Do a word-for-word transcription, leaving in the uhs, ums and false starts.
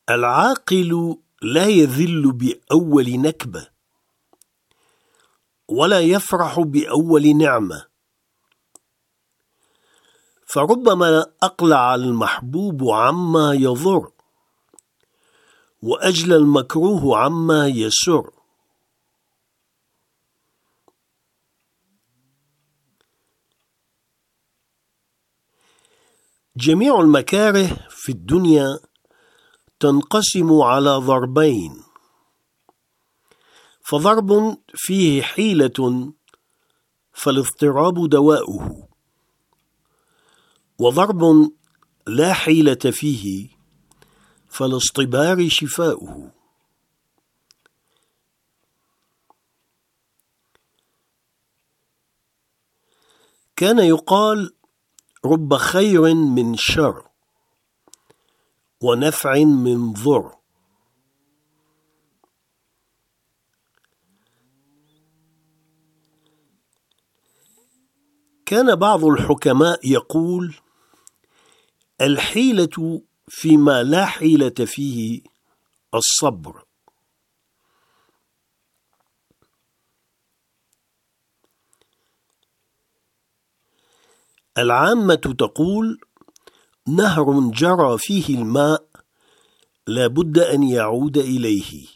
العاقل لا يذل بأول نكبة ولا يفرح بأول نعمة، فربما أقلع المحبوب عما يضر وأجلى المكروه عما يسر. جميع المكاره في الدنيا تنقسم على ضربين، فضرب فيه حيلة فالاضطراب دواؤه، وضرب لا حيلة فيه فالاصطبار شفاؤه. كان يقال: رب خير من شر ونفع من ضر. كان بعض الحكماء يقول: الحيلة فيما لا حيلة فيه الصبر. العامة تقول: نهر جرى فيه الماء لا بد أن يعود إليه.